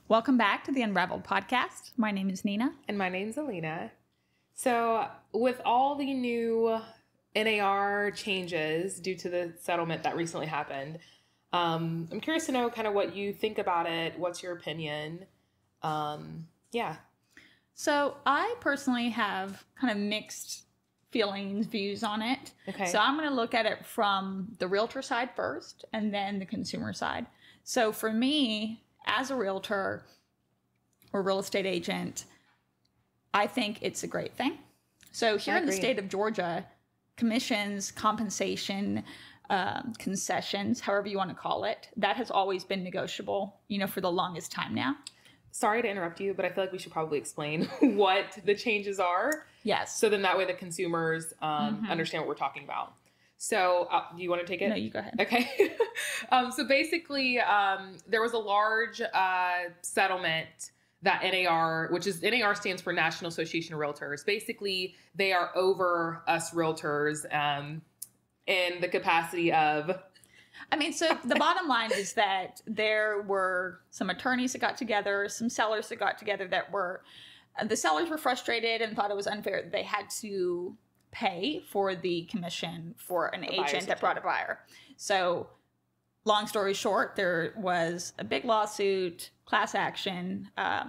Welcome back to the Unraveled podcast. My name is Nina. And my name's Alina. So with all the new NAR changes due to the settlement that recently happened, I'm curious to know kind of what you think about it. What's your opinion? Yeah. So I personally have kind of mixed feelings, views on it. Okay. So I'm going to look at it from the realtor side first and then the consumer side. So for me, as a realtor or real estate agent, I think it's a great thing. So here in the state of Georgia, commissions, compensation, concessions, however you want to call it, that has always been negotiable, for the longest time now. Sorry to interrupt you, but I feel like we should probably explain what the changes are. Yes. So then that way the consumers understand what we're talking about. So do you want to take it? No, you go ahead. Okay. So basically, there was a large settlement that NAR, NAR stands for National Association of Realtors. Basically, they are over us realtors in the capacity of... So the bottom line is that there were some attorneys that got together, some sellers that got together the sellers were frustrated and thought it was unfair that they had to pay for the commission for an agent that brought a buyer. So long story short, there was a big lawsuit, class action,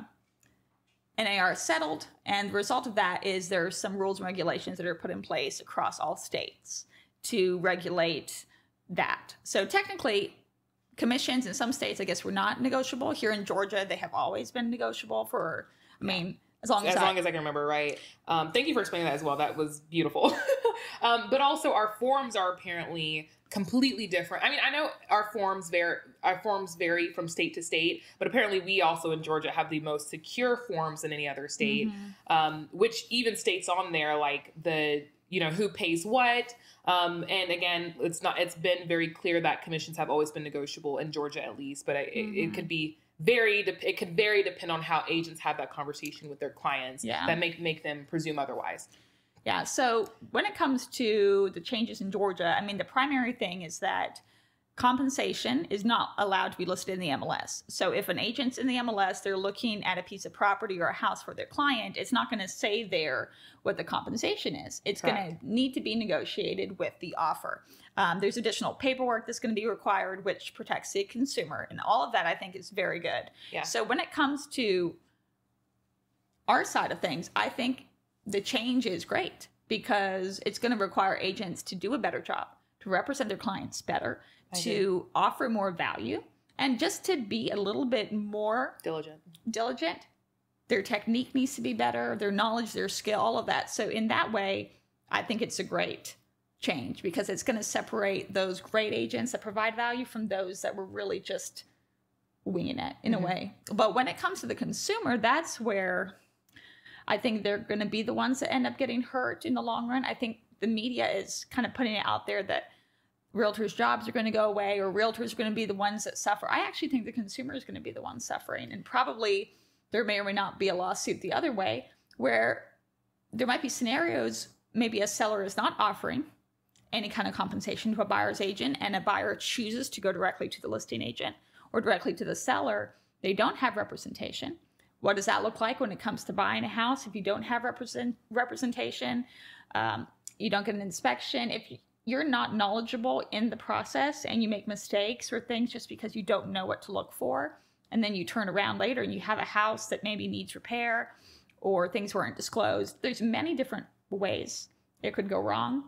NAR settled, and the result of that is there's some rules and regulations that are put in place across all states to regulate that. So technically, commissions in some states, I guess, were not negotiable. Here in Georgia, they have always been negotiable for, as long as I can remember, right? Thank you for explaining that as well. That was beautiful. But also our forms are apparently completely different. I know our forms vary from state to state, but apparently we also in Georgia have the most secure forms in any other state, which even states on there like the, who pays what. And again, it's been very clear that commissions have always been negotiable in Georgia at least, but it could be it could vary depend on how agents have that conversation with their clients that make them presume otherwise. Yeah. So when it comes to the changes in Georgia, the primary thing is that compensation is not allowed to be listed in the MLS. So if an agent's in the MLS, they're looking at a piece of property or a house for their client, it's not going to say there what the compensation is. It's going to need to be negotiated with the offer. There's additional paperwork that's going to be required, which protects the consumer. And all of that, I think, is very good. Yeah. So when it comes to our side of things, I think the change is great because it's going to require agents to do a better job, to represent their clients better, to offer more value, and just to be a little bit more diligent. Their technique needs to be better, their knowledge, their skill, all of that. So in that way, I think it's a great change because it's going to separate those great agents that provide value from those that were really just winging it in a way. But when it comes to the consumer, that's where I think they're going to be the ones that end up getting hurt in the long run. I think the media is kind of putting it out there that realtors' jobs are going to go away or realtors are going to be the ones that suffer. I actually think the consumer is going to be the one suffering. And probably there may or may not be a lawsuit the other way where there might be scenarios, maybe a seller is not offering any kind of compensation to a buyer's agent and a buyer chooses to go directly to the listing agent or directly to the seller. They don't have representation. What does that look like when it comes to buying a house? If you don't have representation, you don't get an inspection. If you're not knowledgeable in the process and you make mistakes or things just because you don't know what to look for, and then you turn around later and you have a house that maybe needs repair or things weren't disclosed, there's many different ways it could go wrong.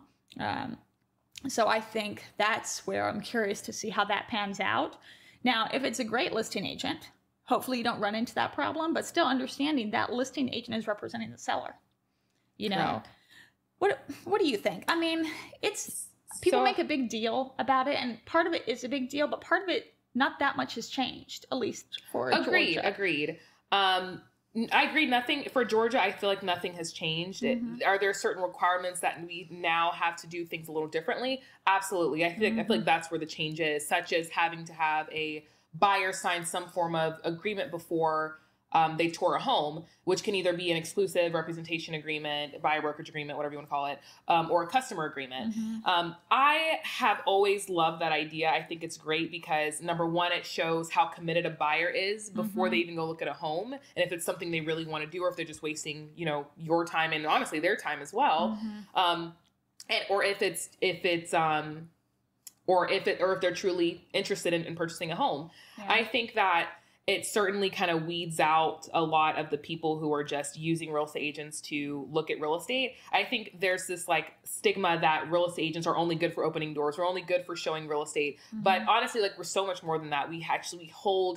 So I think that's where I'm curious to see how that pans out. Now, if it's a great listing agent, hopefully you don't run into that problem, but still understanding that listing agent is representing the seller. What do you think? It's people make a big deal about it, and part of it is a big deal, but part of it, not that much has changed, at least for Georgia. Agreed. I agree. Nothing for Georgia. I feel like nothing has changed. Are there certain requirements that we now have to do things a little differently? Absolutely. I feel like that's where the change is, such as having to have a buyer sign some form of agreement before they tour a home, which can either be an exclusive representation agreement, buyer brokerage agreement, whatever you want to call it, or a customer agreement. I have always loved that idea. I think it's great because number one, it shows how committed a buyer is before they even go look at a home. And if it's something they really want to do, or if they're just wasting, your time and honestly their time as well. Or if they're truly interested in purchasing a home. Yeah. I think that it certainly kind of weeds out a lot of the people who are just using real estate agents to look at real estate. I think there's this like stigma that real estate agents are only good for opening doors. We're only good for showing real estate. But honestly, like we're so much more than that. We hold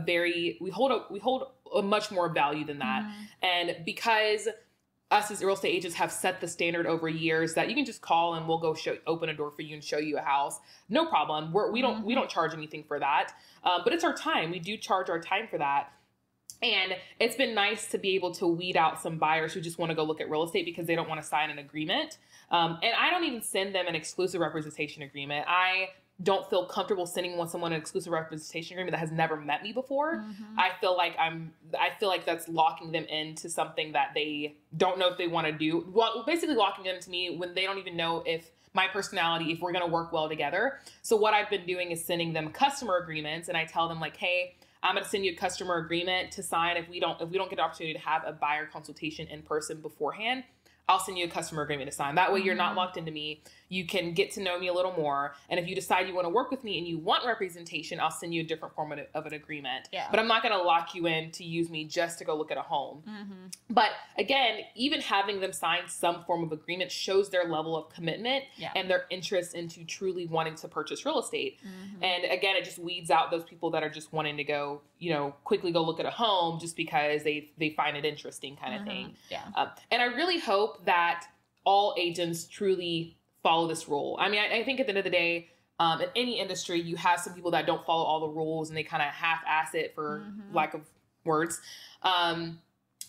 a much more value than that. And because us as real estate agents have set the standard over years that you can just call and we'll go open a door for you and show you a house. No problem. We don't charge anything for that. But it's our time. We do charge our time for that. And it's been nice to be able to weed out some buyers who just want to go look at real estate because they don't want to sign an agreement. And I don't even send them an exclusive representation agreement. I don't feel comfortable sending someone an exclusive representation agreement that has never met me before. I feel like that's locking them into something that they don't know if they want to do. Well, basically locking them to me when they don't even know if my personality, if we're going to work well together. So what I've been doing is sending them customer agreements, and I tell them like, hey, I'm going to send you a customer agreement to sign if we don't get the opportunity to have a buyer consultation in person beforehand. I'll send you a customer agreement to sign. That way you're not locked into me. You can get to know me a little more. And if you decide you want to work with me and you want representation, I'll send you a different form of an agreement. Yeah. But I'm not going to lock you in to use me just to go look at a home. But again, even having them sign some form of agreement shows their level of commitment and their interest into truly wanting to purchase real estate. And again, it just weeds out those people that are just wanting to go, quickly go look at a home just because they find it interesting kind of thing. Yeah. And I really hope that all agents truly follow this rule. I mean, I think at the end of the day, in any industry, you have some people that don't follow all the rules and they kind of half-ass it for lack of words. And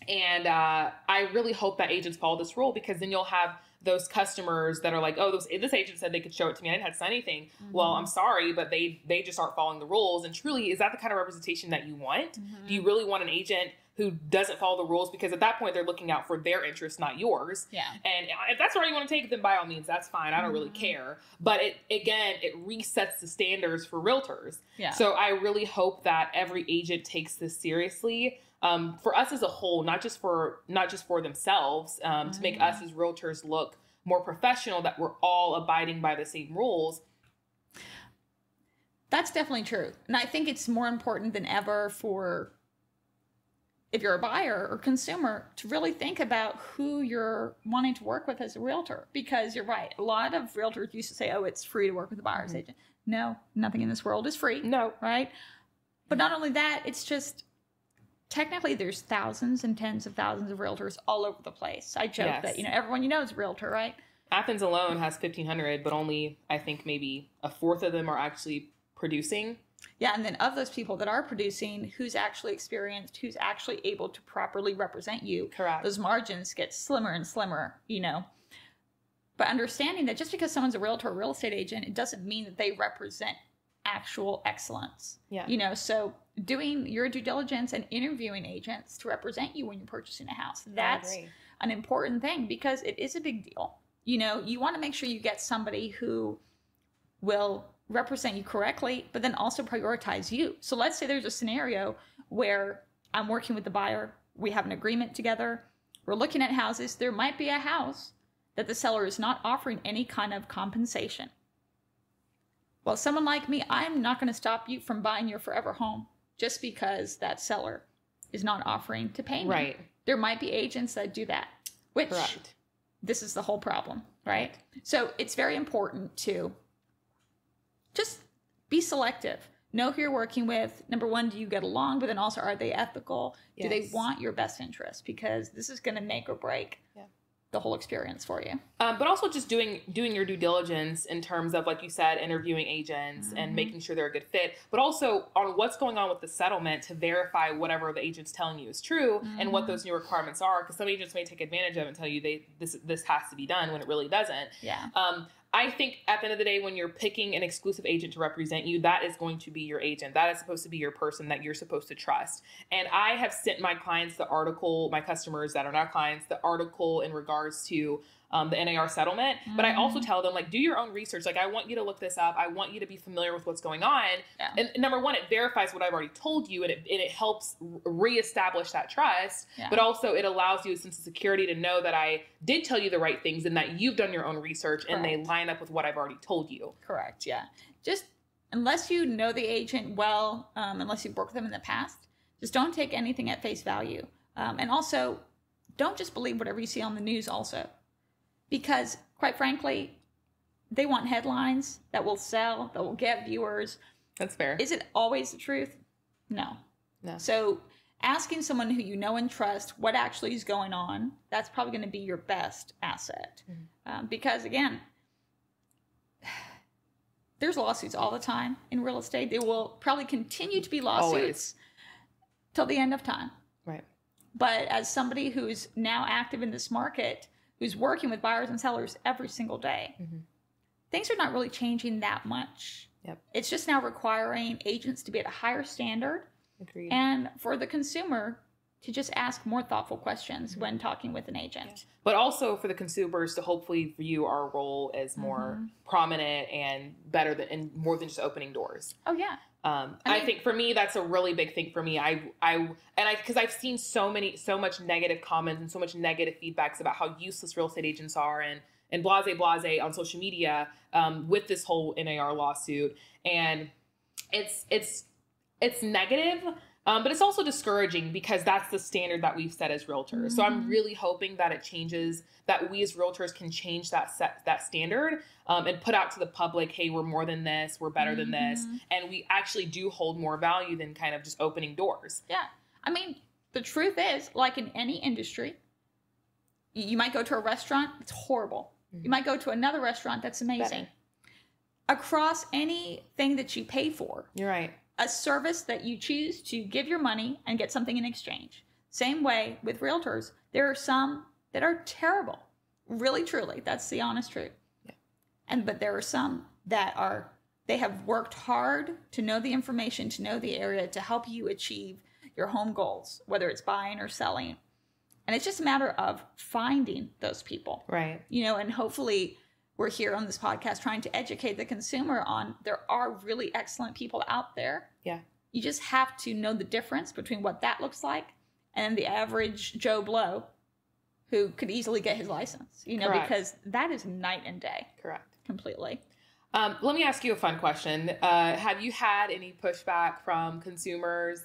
I really hope that agents follow this rule because then you'll have those customers that are like, oh, this agent said they could show it to me. I didn't have to sign anything. Well, I'm sorry, but they just aren't following the rules. And truly, is that the kind of representation that you want? Do you really want an agent who doesn't follow the rules? Because at that point, they're looking out for their interests, not yours. Yeah. And if that's where you want to take it, then by all means, that's fine. I don't really care. But it resets the standards for realtors. Yeah. So I really hope that every agent takes this seriously. For us as a whole, not just for themselves, to make us as realtors look more professional, that we're all abiding by the same rules. That's definitely true. And I think it's more important than ever for, if you're a buyer or consumer, to really think about who you're wanting to work with as a realtor. Because you're right. A lot of realtors used to say, oh, it's free to work with a buyer's agent. No, nothing in this world is free. No. Right? But not only that, it's just, technically there's thousands and tens of thousands of realtors all over the place. I joke that, everyone is a realtor, right? Athens alone has 1,500, but only, I think, maybe a fourth of them are actually producing. Yeah, and then of those people that are producing, who's actually experienced, who's actually able to properly represent you. Correct. Those margins get slimmer and slimmer, But understanding that just because someone's a realtor or real estate agent, it doesn't mean that they represent actual excellence. Yeah. So doing your due diligence and interviewing agents to represent you when you're purchasing a house, that's an important thing because it is a big deal. You want to make sure you get somebody who will represent you correctly, but then also prioritize you. So let's say there's a scenario where I'm working with the buyer, we have an agreement together, we're looking at houses, there might be a house that the seller is not offering any kind of compensation. Well, someone like me, I'm not going to stop you from buying your forever home just because that seller is not offering to pay me. Right. There might be agents that do that, which this is the whole problem, right? So it's very important to just be selective. Know who you're working with. Number one, do you get along? But then also, are they ethical? Yes. Do they want your best interest? Because this is going to make or break the whole experience for you. But also just doing your due diligence in terms of, like you said, interviewing agents and making sure they're a good fit, but also on what's going on with the settlement to verify whatever the agent's telling you is true and what those new requirements are. Because some agents may take advantage of it and tell you this has to be done when it really doesn't. Yeah. I think at the end of the day, when you're picking an exclusive agent to represent you, that is going to be your agent. That is supposed to be your person that you're supposed to trust. And I have sent my clients the article, my customers that are not clients, the article in regards to the NAR settlement. But I also tell them, like, do your own research. Like, I want you to look this up. I want you to be familiar with what's going on. Yeah. And number one, it verifies what I've already told you, and it helps reestablish that trust. Yeah. But also it allows you a sense of security to know that I did tell you the right things and that you've done your own research and they line up with what I've already told you. Correct. Yeah. Just unless you know the agent well, unless you've worked with them in the past, just don't take anything at face value. And also, don't just believe whatever you see on the news also. Because, quite frankly, they want headlines that will sell, that will get viewers. That's fair. Is it always the truth? No. So asking someone who you know and trust what actually is going on, that's probably going to be your best asset. Because, again, there's lawsuits all the time in real estate. There will probably continue to be lawsuits till the end of time. Right. But as somebody who's now active in this market, who's working with buyers and sellers every single day, things are not really changing that much. Yep. It's just now requiring agents to be at a higher standard. Agreed. And for the consumer to just ask more thoughtful questions when talking with an agent. Yeah. But also for the consumers to hopefully view our role as more prominent and better than, and more than just opening doors. Oh, yeah. I think for me, that's a really big thing for me. Because I've seen so much negative comments and so much negative feedbacks about how useless real estate agents are and blase on social media, with this whole NAR lawsuit. And it's negative, but it's also discouraging because that's the standard that we've set as realtors. So I'm really hoping that it changes, that we as realtors can change that standard, and put out to the public, hey, we're more than this, we're better than this, and we actually do hold more value than kind of just opening doors. Yeah. I mean, the truth is, like in any industry, you might go to a restaurant, it's horrible. You might go to another restaurant, that's amazing. Better. Across anything that you pay for, You're right. a service that you choose to give your money and get something in exchange. Same way with realtors. There are some that are terrible. Really, truly. That's the honest truth. Yeah. But there are some that they have worked hard to know the information, to know the area, to help you achieve your home goals, whether it's buying or selling. And it's just a matter of finding those people. Right. And hopefully we're here on this podcast trying to educate the consumer on there are really excellent people out there. Yeah. You just have to know the difference between what that looks like and the average Joe Blow who could easily get his license, Correct. Because that is night and day. Correct. Completely. Let me ask you a fun question. Have you had any pushback from consumers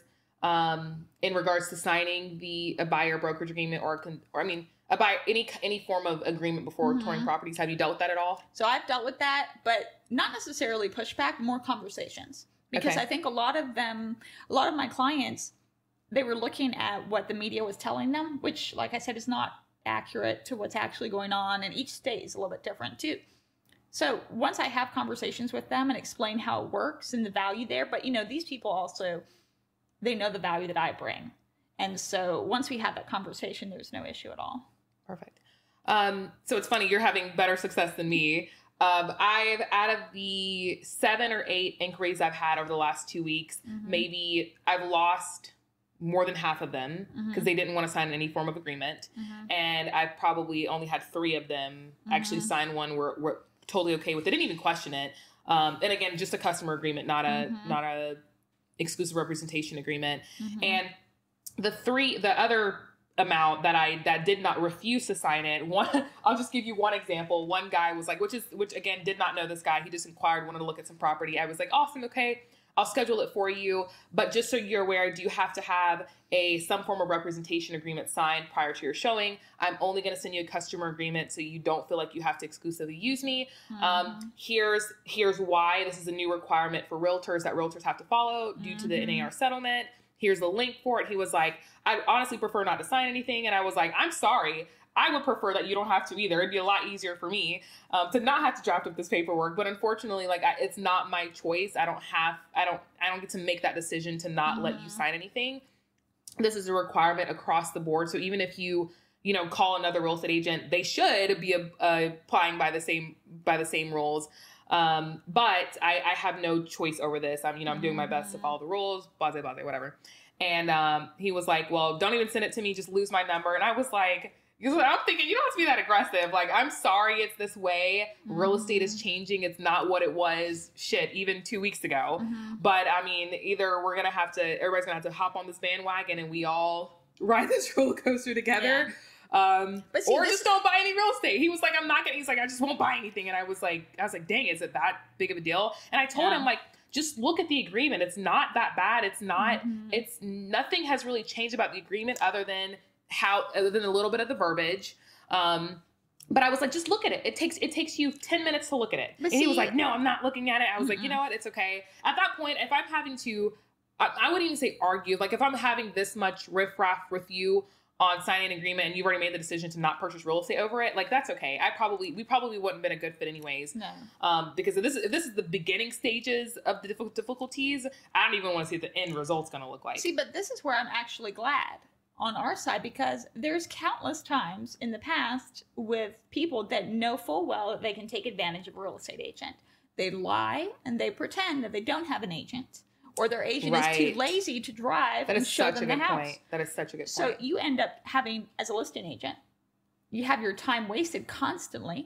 in regards to signing a buyer brokerage agreement or a buyer, any form of agreement before touring properties? Have you dealt with that at all? So I've dealt with that, but not necessarily pushback, more conversations. Because I think a lot of my clients, they were looking at what the media was telling them, which, like I said, is not accurate to what's actually going on. And each state is a little bit different too. So once I have conversations with them and explain how it works and the value there, but these people also, they know the value that I bring. And so once we have that conversation, there's no issue at all. Perfect. So it's funny, you're having better success than me. I've, out of the 7 or 8 inquiries I've had over the last 2 weeks, maybe I've lost more than half of them because they didn't want to sign any form of agreement. And I've probably only had 3 of them actually sign one were totally okay with it, didn't even question it. And again, just a customer agreement, not a exclusive representation agreement. And the other amount that did not refuse to sign it. I'll just give you one example. One guy was like, which again, did not know this guy. He just inquired, wanted to look at some property. I was like, awesome. Okay. I'll schedule it for you. But just so you're aware, do you have to have some form of representation agreement signed prior to your showing? I'm only going to send you a customer agreement so you don't feel like you have to exclusively use me. Here's why this is a new requirement for realtors that realtors have to follow due to the NAR settlement. Here's the link for it. He was like, I honestly prefer not to sign anything. And I was like, I'm sorry. I would prefer that you don't have to either. It'd be a lot easier for me to not have to draft up this paperwork. But unfortunately, it's not my choice. I don't get to make that decision to not let you sign anything. This is a requirement across the board. So even if you call another real estate agent. They should be applying by the same rules. But I have no choice over this. I'm doing my best to follow the rules, blah, blah, blah, whatever. And he was like, well, don't even send it to me. Just lose my number. And I was like, I'm thinking, you don't have to be that aggressive. Like, I'm sorry it's this way. Real estate is changing. It's not what it was, even 2 weeks ago. But I mean, either everybody's going to have to hop on this bandwagon and we all ride this roller coaster together. Or just don't buy any real estate. He was like, he's like, I just won't buy anything. And I was like, dang, is it that big of a deal? And I told him, like, just look at the agreement. It's not that bad. It's not, nothing has really changed about the agreement other than a little bit of the verbiage. But I was like, just look at it. It takes you 10 minutes to look at it. And he was like, no, I'm not looking at it. I was like, you know what? It's okay. At that point, if I'm having to, I wouldn't even say argue. Like, if I'm having this much riffraff with you on signing an agreement and you've already made the decision to not purchase real estate over it, like, that's okay. We probably wouldn't have been a good fit anyways. No. Because if this is the beginning stages of the difficulties, I don't even want to see what the end result's going to look like. See, but this is where I'm actually glad on our side, because there's countless times in the past with people that know full well that they can take advantage of a real estate agent. They lie and they pretend that they don't have an agent, or their agent is too lazy to drive and show them the house. That is such a good point. So you end up having, as a listing agent, you have your time wasted constantly.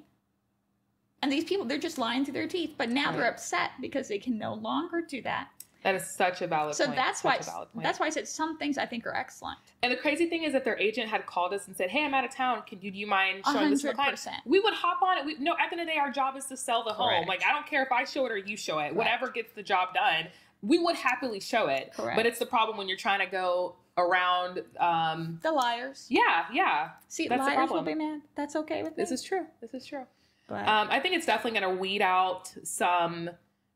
And these people, they're just lying through their teeth. But now they're upset because they can no longer do that. That is such a valid point. So that's why I said some things I think are excellent. And the crazy thing is that their agent had called us and said, hey, I'm out of town. Do you mind showing this to the client? We would hop on it. At the end of the day, our job is to sell the home. Like, I don't care if I show it or you show it. Whatever gets the job done, we would happily show it. But it's the problem when you're trying to go around the liars. Yeah. See, that's liars will be mad. That's okay with me. This is true. But I think it's definitely going to weed out some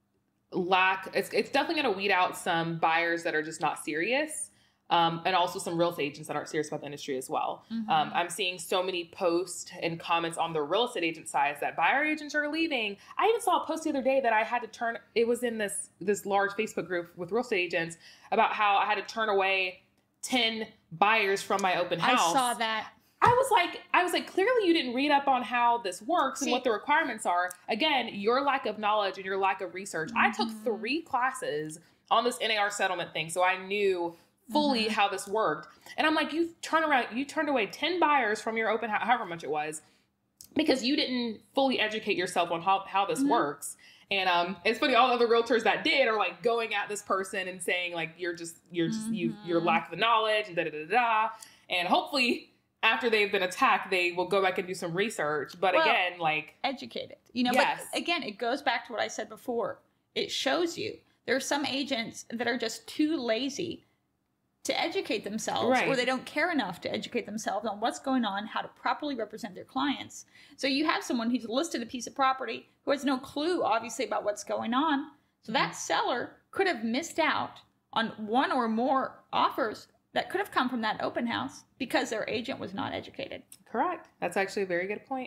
it's definitely going to weed out some buyers that are just not serious. And also some real estate agents that aren't serious about the industry as well. I'm seeing so many posts and comments on the real estate agent side that buyer agents are leaving. I even saw a post the other day that I had to turn, it was in this large Facebook group with real estate agents, about how I had to turn away 10 buyers from my open house. I saw that. I was like, clearly you didn't read up on how this works and what the requirements are. Again, your lack of knowledge and your lack of research. I took 3 classes on this NAR settlement thing, so I knew fully how this worked. And I'm like, you turned away 10 buyers from your open house, however much it was, because you didn't fully educate yourself on how this works. And it's funny, all the other realtors that did are like going at this person and saying like, you're lack of knowledge and da. And hopefully after they've been attacked, they will go back and do some research. But again, like, educated, but again, it goes back to what I said before. It shows you there are some agents that are just too lazy to educate themselves, or they don't care enough to educate themselves on what's going on, how to properly represent their clients. So you have someone who's listed a piece of property who has no clue, obviously, about what's going on. So that seller could have missed out on one or more offers that could have come from that open house because their agent was not educated. Correct. That's actually a very good point.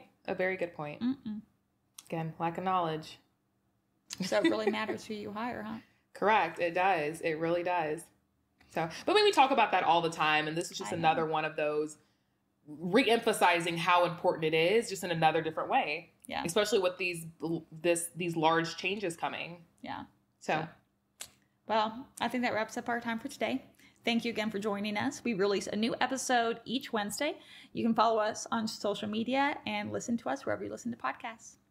Again, lack of knowledge. So it really matters who you hire, huh? Correct. It does. It really does. So, but we talk about that all the time, and this is just another one of those re-emphasizing how important it is, just in another different way. Yeah. Especially with these large changes coming. Yeah. So, well, I think that wraps up our time for today. Thank you again for joining us. We release a new episode each Wednesday. You can follow us on social media and listen to us wherever you listen to podcasts.